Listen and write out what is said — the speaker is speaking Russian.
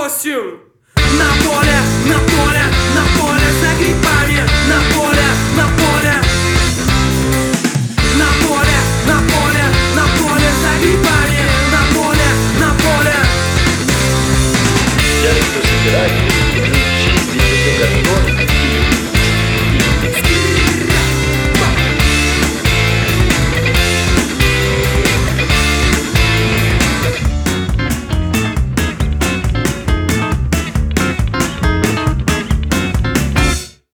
осень. На поле, на поле, на поле за грибами. На поле, на поле. На поле, на поле, на поле за грибами. На поле, на поле. Я люблю собирать.